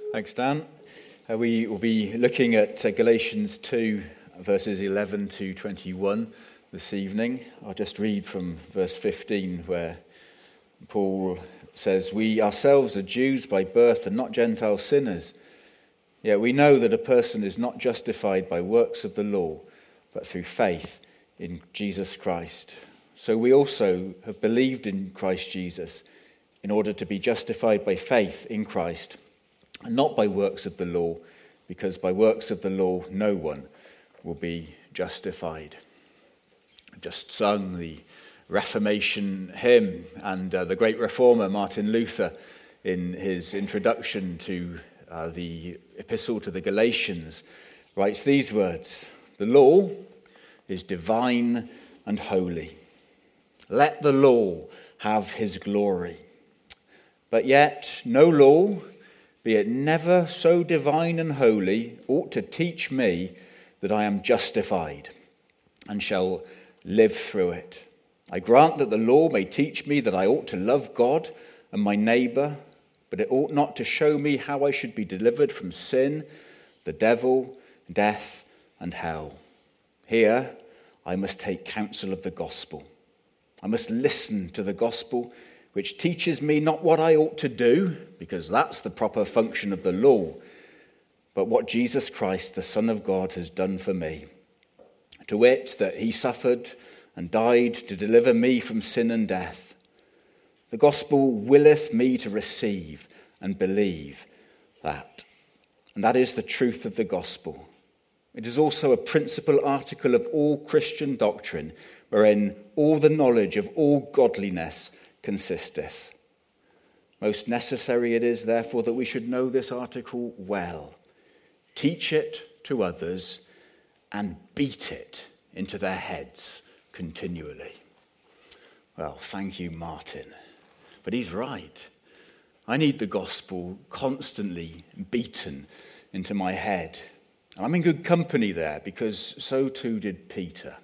Thanks, Dan. We will be looking at Galatians 2, verses 11 to 21 this evening. I'll just read from verse 15, where Paul says, "We ourselves are Jews by birth and not Gentile sinners. Yet we know that a person is not justified by works of the law, but through faith in Jesus Christ. So we also have believed in Christ Jesus in order to be justified by faith in Christ, and not by works of the law, because by works of the law no one will be justified." I've just sung the Reformation hymn, and the great reformer Martin Luther, in his introduction to the epistle to the Galatians, writes these words: "The law is divine and holy. Let the law have his glory. But yet no law, be it never so divine and holy, ought to teach me that I am justified and shall live through it. I grant that the law may teach me that I ought to love God and my neighbour, but it ought not to show me how I should be delivered from sin, the devil, death, and hell. Here I must take counsel of the gospel. I must listen to the gospel, which teaches me not what I ought to do, because that's the proper function of the law, but what Jesus Christ, the Son of God, has done for me. To wit, that he suffered and died to deliver me from sin and death. The gospel willeth me to receive and believe that. And that is the truth of the gospel. It is also a principal article of all Christian doctrine, wherein all the knowledge of all godliness consisteth. Most necessary it is, therefore, that we should know this article well, teach it to others, and beat it into their heads continually." Well, thank you, Martin. But he's right. I need the gospel constantly beaten into my head. And I'm in good company there, because so too did Peter.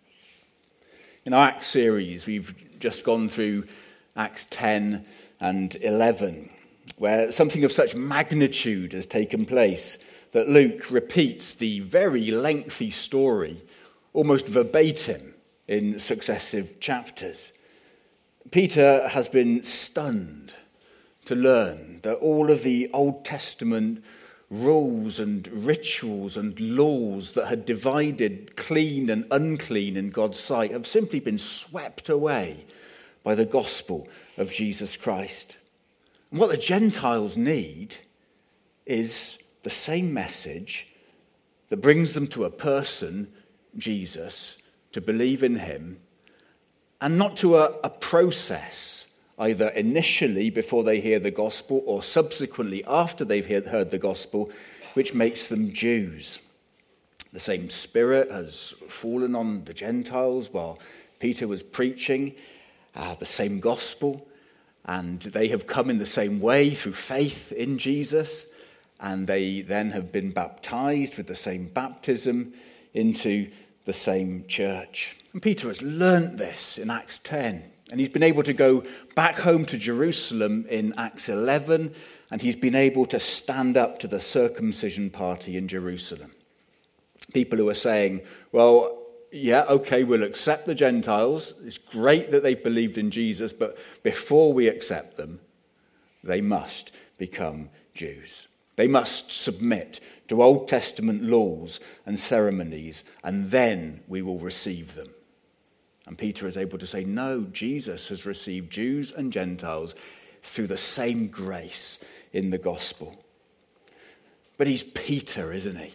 In our Acts series, we've just gone through Acts 10 and 11, where something of such magnitude has taken place that Luke repeats the very lengthy story almost verbatim in successive chapters. Peter has been stunned to learn that all of the Old Testament rules and rituals and laws that had divided clean and unclean in God's sight have simply been swept away by the gospel of Jesus Christ. And what the Gentiles need is the same message that brings them to a person, Jesus, to believe in him, and not to a process, either initially before they hear the gospel or subsequently after they've heard the gospel, which makes them Jews. The same Spirit has fallen on the Gentiles while Peter was preaching the same gospel, and they have come in the same way through faith in Jesus, and they then have been baptized with the same baptism into the same church. And Peter has learnt this in Acts 10, and he's been able to go back home to Jerusalem in Acts 11, and he's been able to stand up to the circumcision party in Jerusalem. People who are saying, well, yeah, okay, we'll accept the Gentiles. It's great that they've believed in Jesus, but before we accept them, they must become Jews. They must submit to Old Testament laws and ceremonies, and then we will receive them. And Peter is able to say, no, Jesus has received Jews and Gentiles through the same grace in the gospel. But he's Peter, isn't he?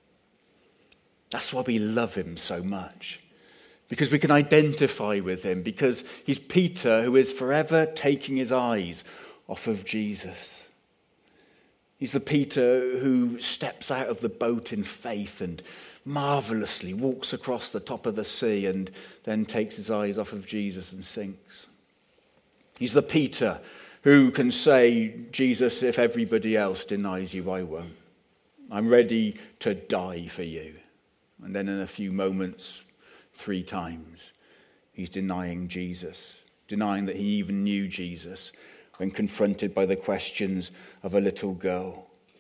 That's why we love him so much, because we can identify with him, because he's Peter who is forever taking his eyes off of Jesus. He's the Peter who steps out of the boat in faith and marvelously walks across the top of the sea and then takes his eyes off of Jesus and sinks. He's the Peter who can say, Jesus, if everybody else denies you, I won't. I'm ready to die for you. And then in a few moments, 3 times, he's denying Jesus, denying that he even knew Jesus when confronted by the questions of a little girl.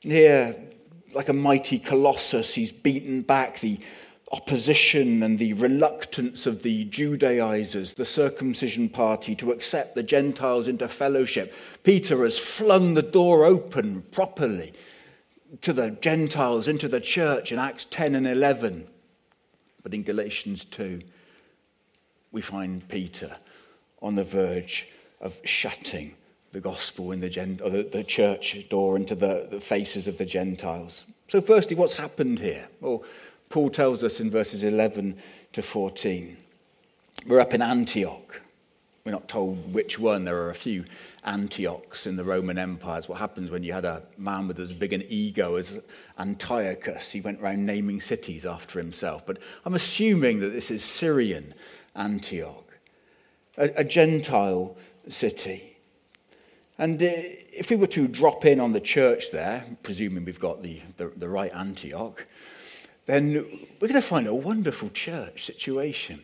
Here, like a mighty colossus, he's beaten back the opposition and the reluctance of the Judaizers, the circumcision party, to accept the Gentiles into fellowship. Peter has flung the door open properly to the Gentiles into the church in Acts 10 and 11. But in Galatians 2, we find Peter on the verge of shutting the gospel in the church door into the faces of the Gentiles. So firstly, what's happened here? Well, Paul tells us in verses 11 to 14. We're up in Antioch. We're not told which one. There are a few Antiochs in the Roman Empire. It's what happens when you had a man with as big an ego as Antiochus. He went around naming cities after himself. But I'm assuming that this is Syrian Antioch, a Gentile city. And if we were to drop in on the church there, presuming we've got the right Antioch, then we're going to find a wonderful church situation.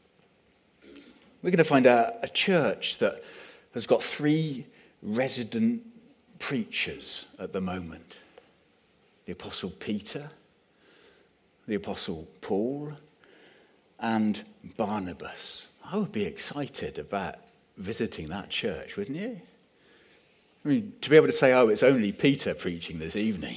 We're going to find a church that has got 3 resident preachers at the moment. The Apostle Peter, the Apostle Paul, and Barnabas. I would be excited about visiting that church, wouldn't you? I mean, to be able to say, oh, it's only Peter preaching this evening.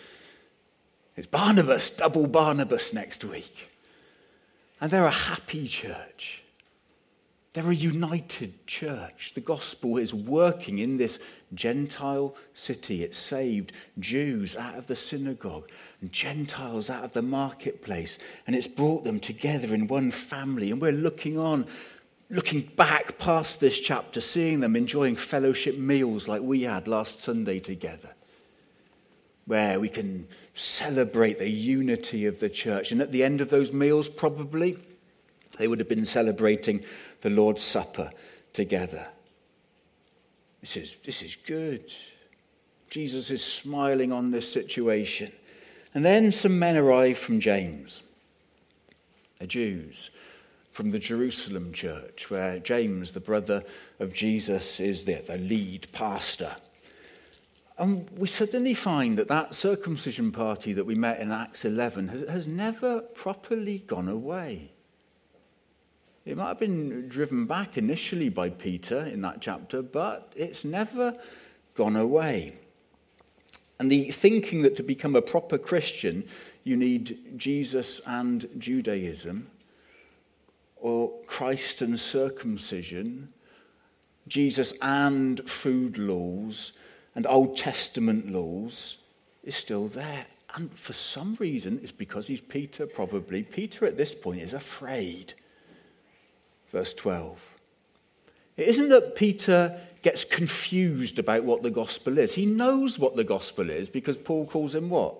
It's Barnabas, double Barnabas next week. And they're a happy church. They're a united church. The gospel is working in this Gentile city. It saved Jews out of the synagogue and Gentiles out of the marketplace. And it's brought them together in one family. And we're looking back past this chapter, seeing them enjoying fellowship meals like we had last Sunday together, where we can celebrate the unity of the church. And at the end of those meals, probably, they would have been celebrating the Lord's Supper together. This is good. Jesus is smiling on this situation. And then some men arrive from James. They're Jews from the Jerusalem church, where James, the brother of Jesus, is the lead pastor. And we suddenly find that circumcision party that we met in Acts 11 has never properly gone away. It might have been driven back initially by Peter in that chapter, but it's never gone away. And the thinking that to become a proper Christian, you need Jesus and Judaism, or Christ and circumcision, Jesus and food laws, and Old Testament laws, is still there. And for some reason, it's because he's Peter, probably. Peter at this point is afraid. Verse 12. It isn't that Peter gets confused about what the gospel is. He knows what the gospel is because Paul calls him what?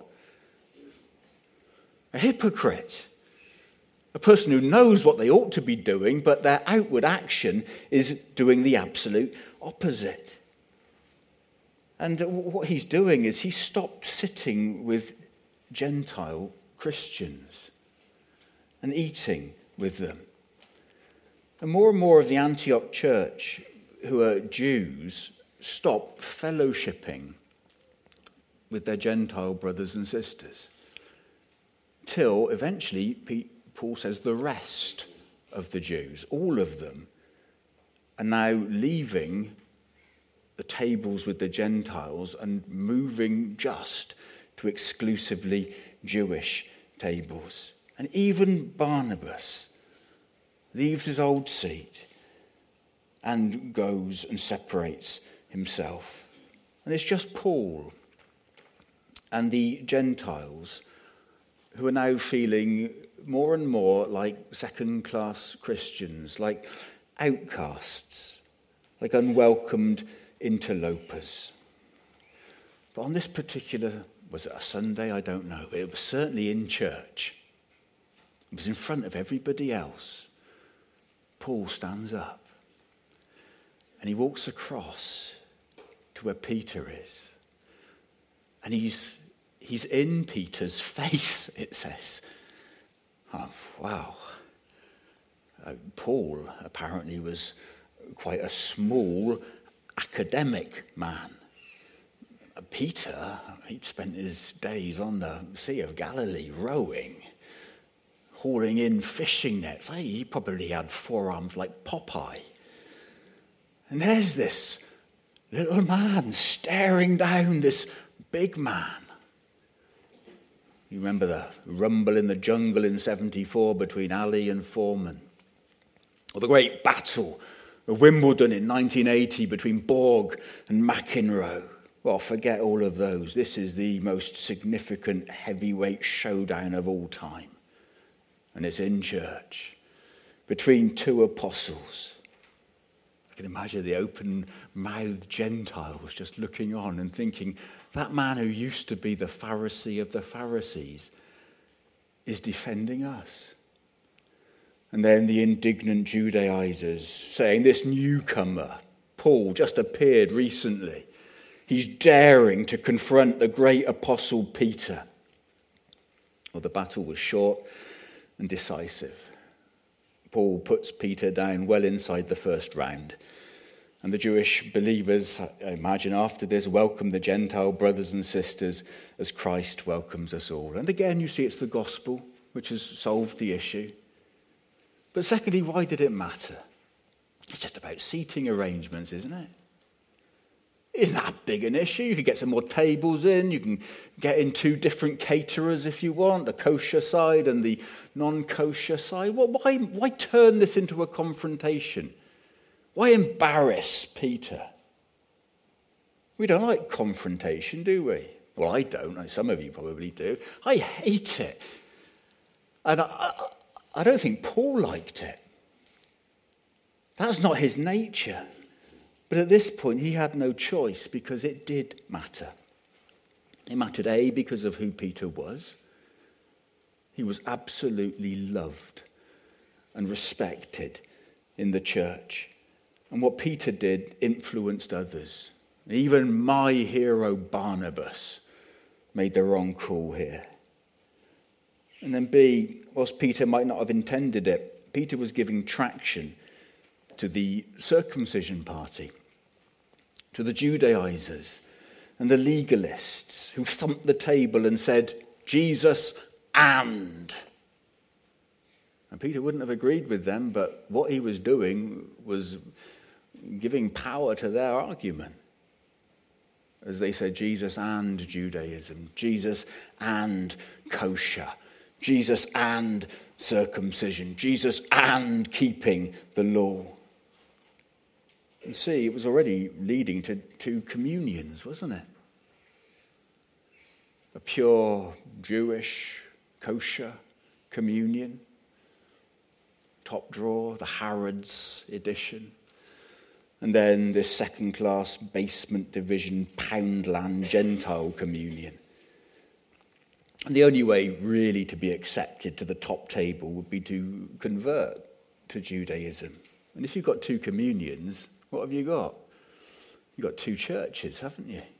A hypocrite. A person who knows what they ought to be doing, but their outward action is doing the absolute opposite. And what he's doing is he stopped sitting with Gentile Christians and eating with them. And more of the Antioch church, who are Jews, stop fellowshipping with their Gentile brothers and sisters. Till eventually, Paul says, the rest of the Jews, all of them, are now leaving the tables with the Gentiles and moving just to exclusively Jewish tables. And even Barnabas leaves his old seat and goes and separates himself. And it's just Paul and the Gentiles who are now feeling more and more like second-class Christians, like outcasts, like unwelcomed interlopers. But on this particular, was it a Sunday? I don't know. But it was certainly in church. It was in front of everybody else. Paul stands up and he walks across to where Peter is. And he's in Peter's face, it says. Oh, wow. Paul apparently was quite a small academic man. Peter, he'd spent his days on the Sea of Galilee rowing, hauling in fishing nets. He probably had forearms like Popeye. And there's this little man staring down this big man. You remember the rumble in the jungle in 74 between Ali and Foreman? Or the great battle of Wimbledon in 1980 between Borg and McEnroe? Well, forget all of those. This is the most significant heavyweight showdown of all time. And it's in church, between two apostles. I can imagine the open-mouthed Gentiles just looking on and thinking, that man who used to be the Pharisee of the Pharisees is defending us. And then the indignant Judaizers saying, this newcomer, Paul, just appeared recently. He's daring to confront the great apostle Peter. Well, the battle was short and decisive. Paul puts Peter down well inside the first round. And the Jewish believers, I imagine, after this, welcome the Gentile brothers and sisters as Christ welcomes us all. And again, you see it's the gospel which has solved the issue. But secondly, why did it matter? It's just about seating arrangements, isn't it? Isn't that big an issue? You could get some more tables in. You can get in two different caterers if you want, the kosher side and the non-kosher side. Well, why turn this into a confrontation? Why embarrass Peter? We don't like confrontation, do we? Well, I don't. Some of you probably do. I hate it. And I don't think Paul liked it. That's not his nature. But at this point, he had no choice because it did matter. It mattered, A, because of who Peter was. He was absolutely loved and respected in the church. And what Peter did influenced others. Even my hero Barnabas made the wrong call here. And then B, whilst Peter might not have intended it, Peter was giving traction to the circumcision party, to the Judaizers and the legalists who thumped the table and said, Jesus and. And Peter wouldn't have agreed with them, but what he was doing was giving power to their argument. As they said, Jesus and Judaism, Jesus and kosher, Jesus and circumcision, Jesus and keeping the law. And see, it was already leading to communions, wasn't it? A pure Jewish kosher communion. Top drawer, the Harrods edition. And then this second-class basement division Poundland Gentile communion. And the only way really to be accepted to the top table would be to convert to Judaism. And if you've got two communions, what have you got? You've got two churches, haven't you?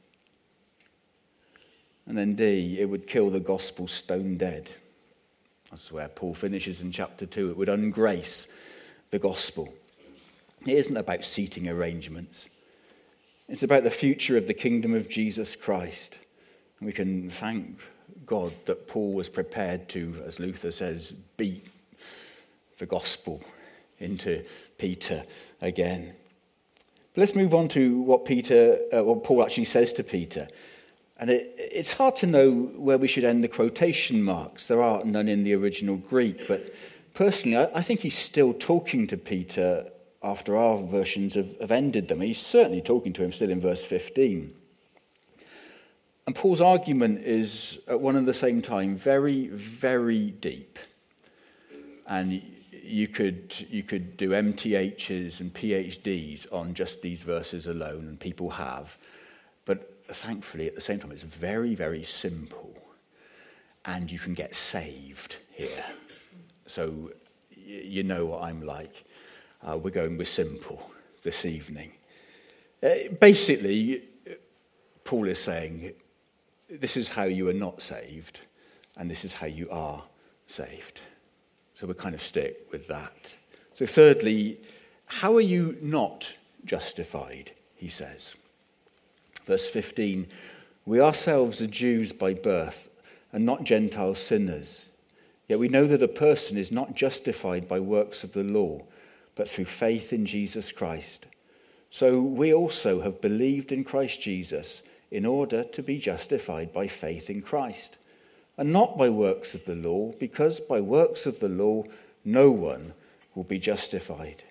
And then D, it would kill the gospel stone dead. That's where Paul finishes in chapter 2. It would ungrace the gospel. It isn't about seating arrangements. It's about the future of the kingdom of Jesus Christ. And we can thank God that Paul was prepared to, as Luther says, beat the gospel into Peter again. But let's move on to what Paul actually says to Peter. And it's hard to know where we should end the quotation marks. There are none in the original Greek. But personally, I think he's still talking to Peter after our versions have ended them. He's certainly talking to him still in verse 15. And Paul's argument is, at one and the same time, very, very deep. And you could do MTHs and PhDs on just these verses alone, and people have. But thankfully, at the same time, it's very, very simple. And you can get saved here. So you know what I'm like. We're going with simple this evening. Basically, Paul is saying, this is how you are not saved, and this is how you are saved. So we'll kind of stick with that. So thirdly, how are you not justified, he says. Verse 15, We ourselves are Jews by birth and not Gentile sinners. Yet we know that a person is not justified by works of the law, but through faith in Jesus Christ. So we also have believed in Christ Jesus in order to be justified by faith in Christ, and not by works of the law, because by works of the law no one will be justified.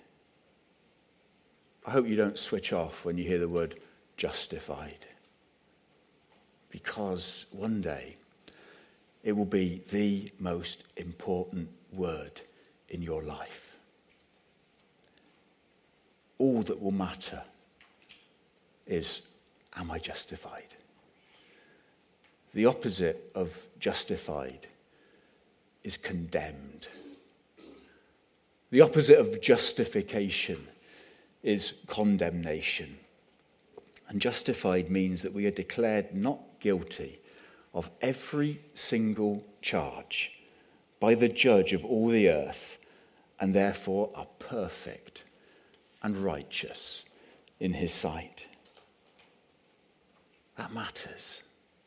I hope you don't switch off when you hear the word justified, because one day it will be the most important word in your life. All that will matter is, am I justified? The opposite of justified is condemned. The opposite of justification is condemnation. And justified means that we are declared not guilty of every single charge by the judge of all the earth, and therefore are perfect and righteous in his sight. That matters.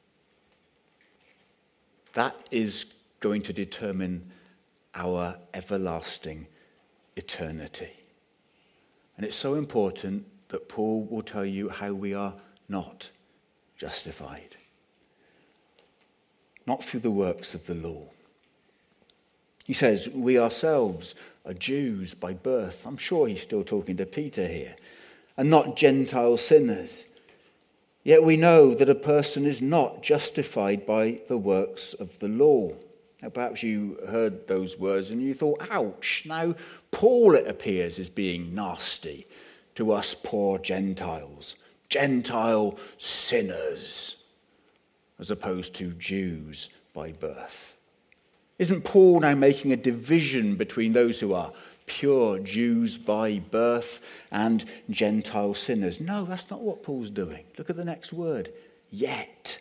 That is going to determine our everlasting eternity. And it's so important that Paul will tell you how we are not justified. Not through the works of the law. He says, we ourselves are Jews by birth. I'm sure he's still talking to Peter here. And not Gentile sinners. Yet we know that a person is not justified by the works of the law. Now, perhaps you heard those words and you thought, ouch, now Paul, it appears, is being nasty to us poor Gentiles. Gentile sinners, as opposed to Jews by birth. Isn't Paul now making a division between those who are pure Jews by birth and Gentile sinners? No, that's not what Paul's doing. Look at the next word. Yet.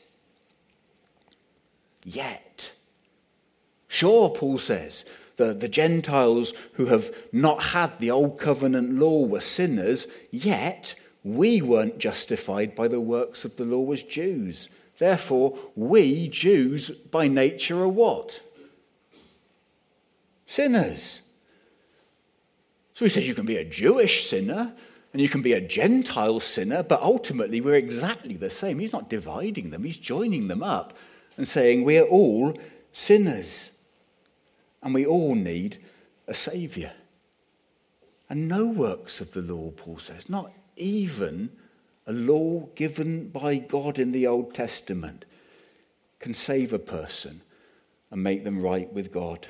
Yet. Sure, Paul says, the Gentiles who have not had the old covenant law were sinners, yet we weren't justified by the works of the law as Jews. Therefore, we, Jews, by nature are what? Sinners. So he says you can be a Jewish sinner and you can be a Gentile sinner, but ultimately we're exactly the same. He's not dividing them, he's joining them up and saying we're all sinners and we all need a saviour. And no works of the law, Paul says, not even a law given by God in the Old Testament, can save a person and make them right with God.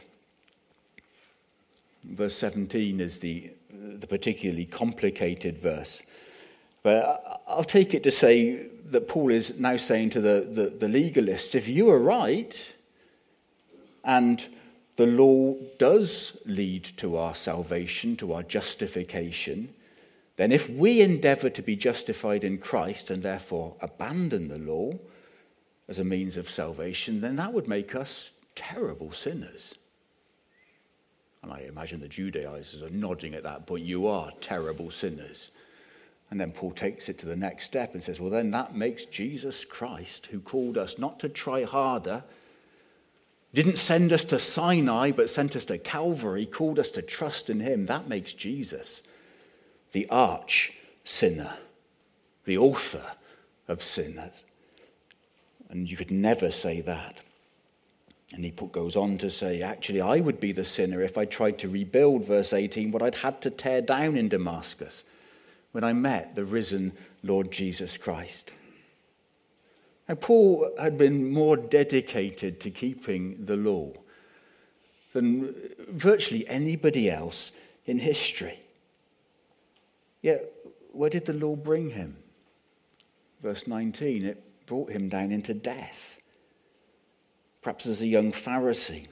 Verse 17 is the particularly complicated verse. But I'll take it to say that Paul is now saying to the legalists, if you are right, and the law does lead to our salvation, to our justification, then if we endeavour to be justified in Christ and therefore abandon the law as a means of salvation, then that would make us terrible sinners. And I imagine the Judaizers are nodding at that point. You are terrible sinners. And then Paul takes it to the next step and says, well, then that makes Jesus Christ, who called us not to try harder, didn't send us to Sinai, but sent us to Calvary, called us to trust in him. That makes Jesus the arch sinner, the author of sinners. And you could never say that. And he goes on to say, actually, I would be the sinner if I tried to rebuild, verse 18, what I'd had to tear down in Damascus when I met the risen Lord Jesus Christ. Now, Paul had been more dedicated to keeping the law than virtually anybody else in history. Yet, where did the law bring him? Verse 19, it brought him down into death. Perhaps as a young Pharisee,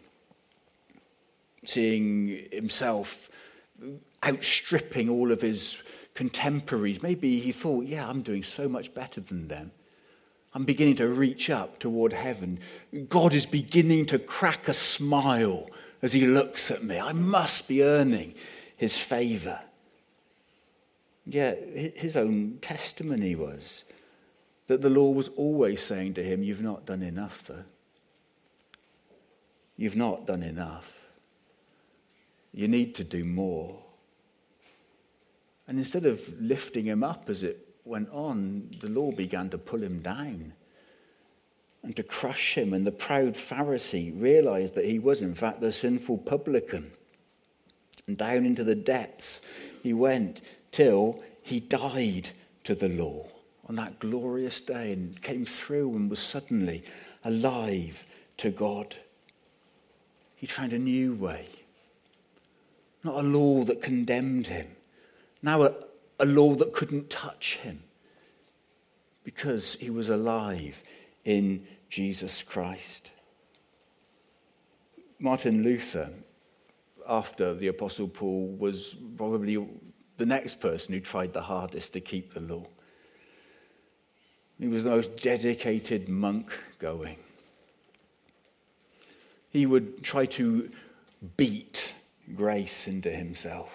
seeing himself outstripping all of his contemporaries. Maybe he thought, yeah, I'm doing so much better than them. I'm beginning to reach up toward heaven. God is beginning to crack a smile as he looks at me. I must be earning his favour. Yet his own testimony was that the law was always saying to him, you've not done enough, though. You've not done enough. You need to do more. And instead of lifting him up as it went on, the law began to pull him down and to crush him. And the proud Pharisee realized that he was, in fact, the sinful publican. And down into the depths he went till he died to the law on that glorious day and came through and was suddenly alive to God. He'd found a new way. Not a law that condemned him. Now a law that couldn't touch him. Because he was alive in Jesus Christ. Martin Luther, after the Apostle Paul, was probably the next person who tried the hardest to keep the law. He was the most dedicated monk going. He would try to beat grace into himself.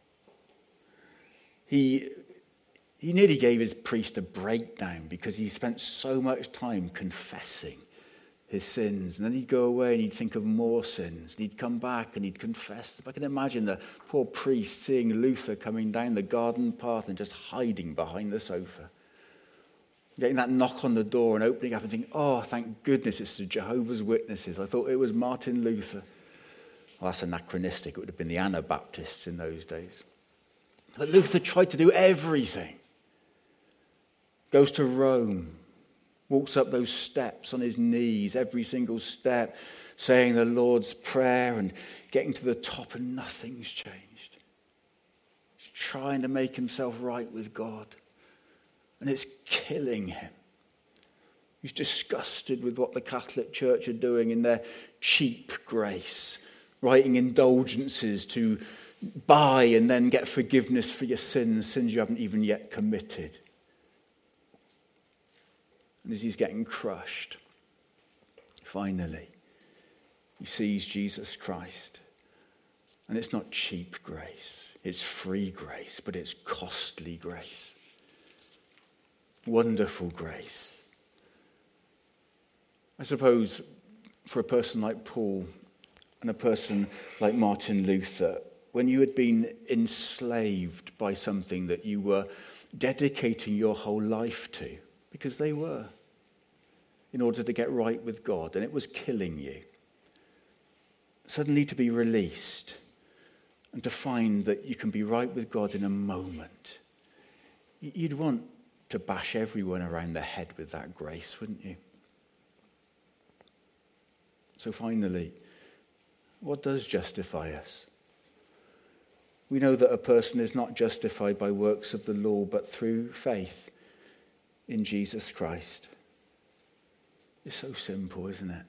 He nearly gave his priest a breakdown because he spent so much time confessing his sins. And then he'd go away and he'd think of more sins. And he'd come back and he'd confess. If I can imagine the poor priest seeing Luther coming down the garden path and just hiding behind the sofa. Getting that knock on the door and opening up and thinking, oh, thank goodness it's the Jehovah's Witnesses. I thought it was Martin Luther. Well, that's anachronistic. It would have been the Anabaptists in those days. But Luther tried to do everything. Goes to Rome. Walks up those steps on his knees, every single step, saying the Lord's Prayer and getting to the top, and nothing's changed. He's trying to make himself right with God. And it's killing him. He's disgusted with what the Catholic Church are doing in their cheap grace, writing indulgences to buy and then get forgiveness for your sins you haven't even yet committed. And as he's getting crushed, finally, he sees Jesus Christ. And it's not cheap grace, it's free grace, but it's costly grace. Wonderful grace. I suppose for a person like Paul and a person like Martin Luther, when you had been enslaved by something that you were dedicating your whole life to, because they were, in order to get right with God, and it was killing you, suddenly to be released and to find that you can be right with God in a moment, you'd want to bash everyone around the head with that grace, wouldn't you? So finally, what does justify us? We know that a person is not justified by works of the law, but through faith in Jesus Christ. It's so simple, isn't it?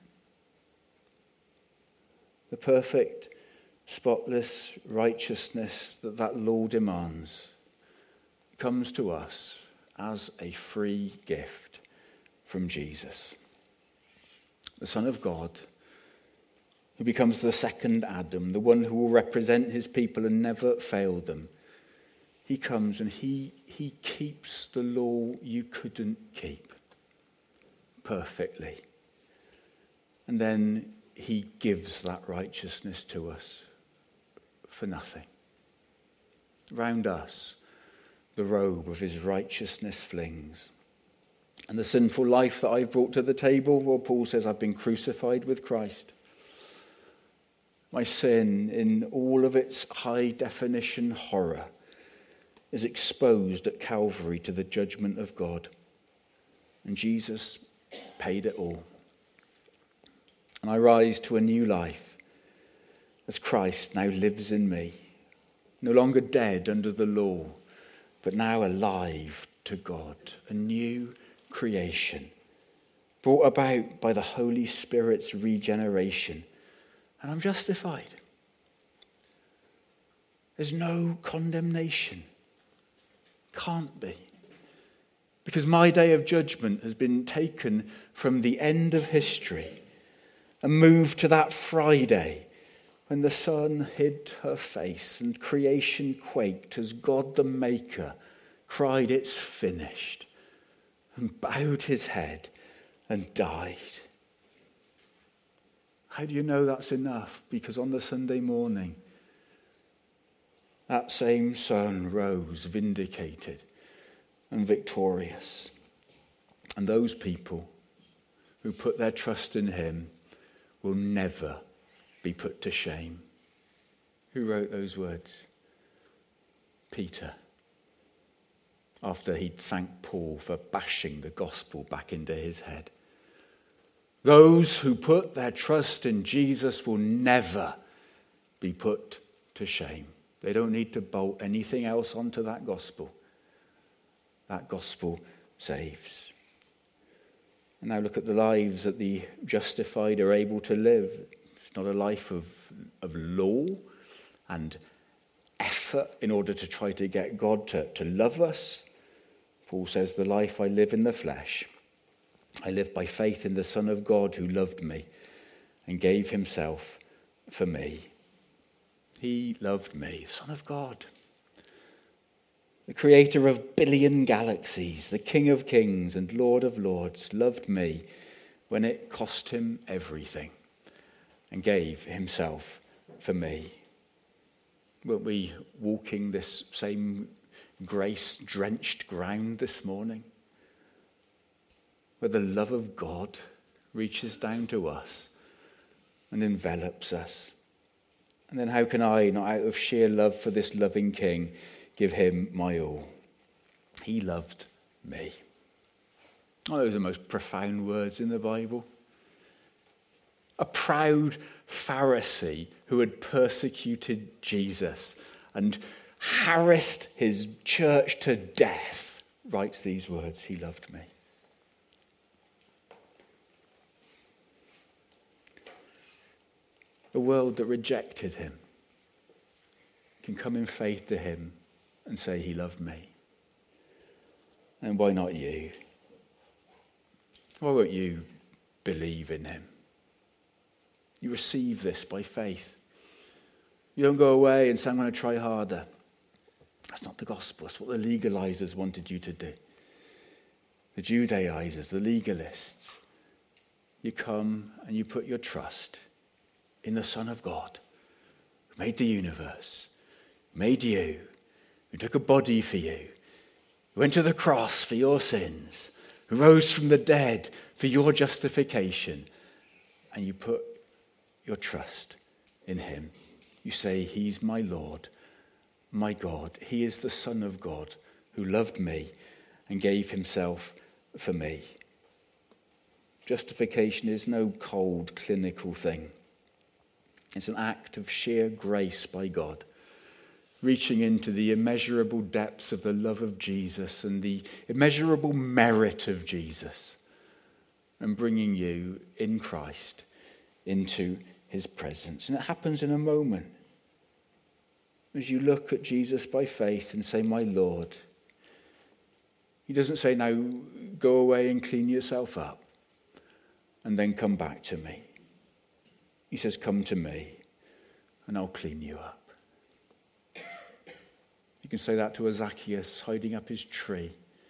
The perfect, spotless righteousness that law demands comes to us as a free gift from Jesus, the Son of God, who becomes the second Adam, the one who will represent his people and never fail them. He comes and he keeps the law you couldn't keep perfectly. And then he gives that righteousness to us for nothing. Round us, the robe of his righteousness flings. And the sinful life that I've brought to the table, well, Paul says, I've been crucified with Christ. My sin, in all of its high-definition horror, is exposed at Calvary to the judgment of God. And Jesus paid it all. And I rise to a new life as Christ now lives in me, no longer dead under the law, but now alive to God, a new creation, brought about by the Holy Spirit's regeneration. And I'm justified. There's no condemnation. Can't be. Because my day of judgment has been taken from the end of history and moved to that Friday when the sun hid her face and creation quaked as God the Maker cried, "It's finished." and bowed his head and died. How do you know that's enough? Because on the Sunday morning, that same Son rose vindicated and victorious. And those people who put their trust in him will never be put to shame. Who wrote those words? Peter. After he'd thanked Paul for bashing the gospel back into his head. Those who put their trust in Jesus will never be put to shame. They don't need to bolt anything else onto that gospel. That gospel saves. And now look at the lives that the justified are able to live. It's not a life of law and effort in order to try to get God to love us. Paul says, the life I live in the flesh, I live by faith in the Son of God who loved me and gave himself for me. He loved me, Son of God. The creator of billion galaxies, the King of kings and Lord of lords, loved me when it cost him everything and gave himself for me. Weren't we walking this same grace-drenched ground this morning? Where the love of God reaches down to us and envelops us. And then how can I, not out of sheer love for this loving King, give him my all? He loved me. Oh, those are the most profound words in the Bible. A proud Pharisee who had persecuted Jesus and harassed his church to death writes these words, he loved me. A world that rejected him can come in faith to him and say, he loved me. And why not you? Why won't you believe in him? You receive this by faith. You don't go away and say, I'm going to try harder. That's not the gospel. That's what the legalizers wanted you to do. The Judaizers, the legalists. You come and you put your trust in the Son of God, who made the universe, made you, who took a body for you, who went to the cross for your sins, who rose from the dead for your justification, and you put your trust in him. You say, he's my Lord, my God. He is the Son of God who loved me and gave himself for me. Justification is no cold, clinical thing. It's an act of sheer grace by God, reaching into the immeasurable depths of the love of Jesus and the immeasurable merit of Jesus, and bringing you in Christ into his presence. And it happens in a moment. As you look at Jesus by faith and say, my Lord, he doesn't say, now go away and clean yourself up and then come back to me. He says, come to me and I'll clean you up. You can say that to a Zacchaeus hiding up his tree,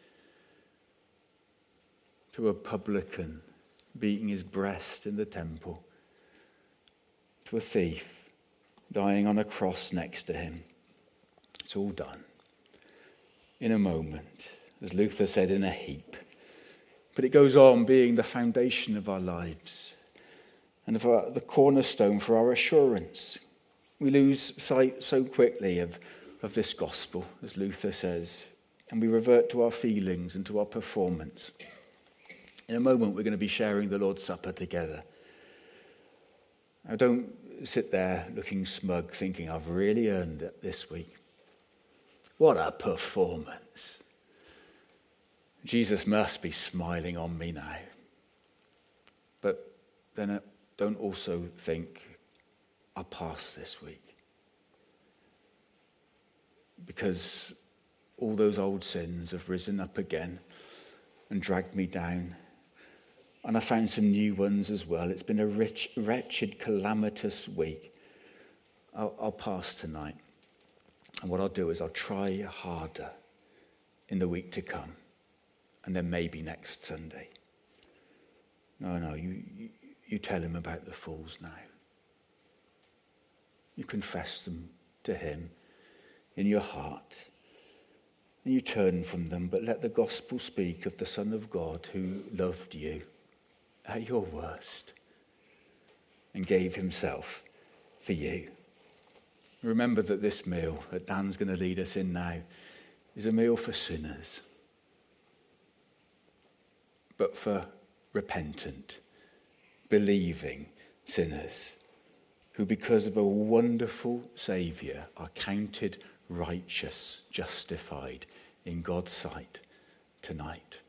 to a publican beating his breast in the temple, to a thief dying on a cross next to him. It's all done in a moment, as Luther said, in a heap. But it goes on being the foundation of our lives and of the cornerstone for our assurance. We lose sight so quickly of this gospel, as Luther says, and we revert to our feelings and to our performance. In a moment, we're going to be sharing the Lord's Supper together. Now, don't sit there looking smug, thinking, I've really earned it this week. What a performance. Jesus must be smiling on me now. But then don't also think, I'll pass this week. Because all those old sins have risen up again and dragged me down. And I found some new ones as well. It's been a wretched, calamitous week. I'll pass tonight. And what I'll do is I'll try harder in the week to come. and then maybe next Sunday. No, you tell him about the fools now. You confess them to him in your heart. And you turn from them, but let the gospel speak of the Son of God who loved you at your worst and gave himself for you. Remember that this meal that Dan's going to lead us in now is a meal for sinners, but for repentant, believing sinners who, because of a wonderful Saviour, are counted righteous, justified in God's sight tonight.